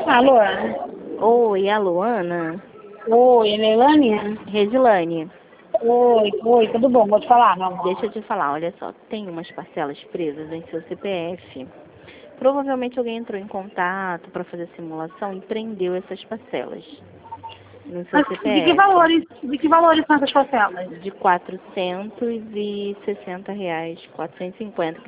Alô? Oi, a Luana? Oi, Leilânia? Resilane, Oi, tudo bom? Vou te falar, meu amor. deixa eu te falar, olha só, tem umas parcelas presas em seu CPF. Provavelmente alguém entrou em contato para fazer simulação e prendeu essas parcelas no seu Mas CPF de que valores são essas parcelas? de R$ 460, 450,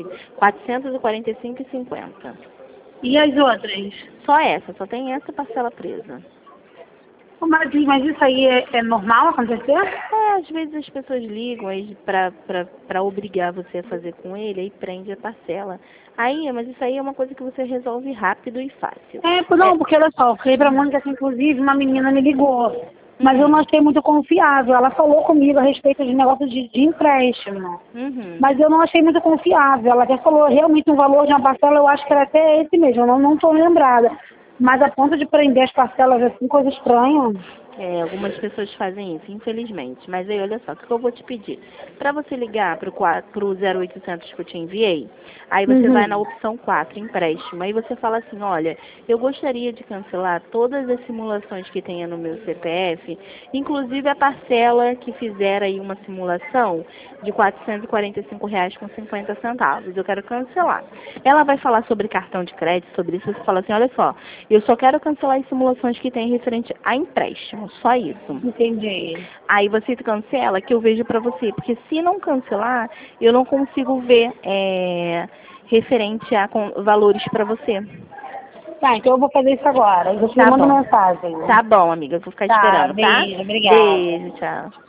445,50. E as outras? Só essa, só tem essa parcela presa. Mas isso aí é normal acontecer? Às vezes as pessoas ligam aí pra obrigar você a fazer com ele, aí prende a parcela. Mas isso aí é uma coisa que você resolve rápido e fácil. Não, porque olha só, eu falei pra Mônica que inclusive uma menina me ligou. Mas eu não achei muito confiável. Ela falou comigo a respeito de negócio de empréstimo. Uhum. Mas eu não achei muito confiável. Ela até falou realmente um valor de uma parcela, eu acho que era até esse mesmo, eu não estou lembrada. Mas a ponto de prender as parcelas assim, coisa estranha. Algumas pessoas fazem isso, infelizmente. Mas aí, olha só, o que eu vou te pedir? Para você ligar pro 0800 que eu te enviei, aí você vai na opção 4, empréstimo. Aí você fala assim, olha, eu gostaria de cancelar todas as simulações que tenha no meu CPF, inclusive a parcela que fizer aí uma simulação de R$ 445,50. Eu quero cancelar. Ela vai falar sobre cartão de crédito, sobre isso. Você fala assim, olha só, eu só quero cancelar as simulações que tem referente a empréstimo. Só isso. Entendi. Aí você cancela que eu vejo pra você. Porque se não cancelar, eu não consigo ver referente a valores pra você. Tá, então eu vou fazer isso agora. Eu te Tá mando bom. mensagem. Tá bom, amiga. Eu vou ficar Tá, esperando, tá? beijo, obrigada. Beijo, tchau.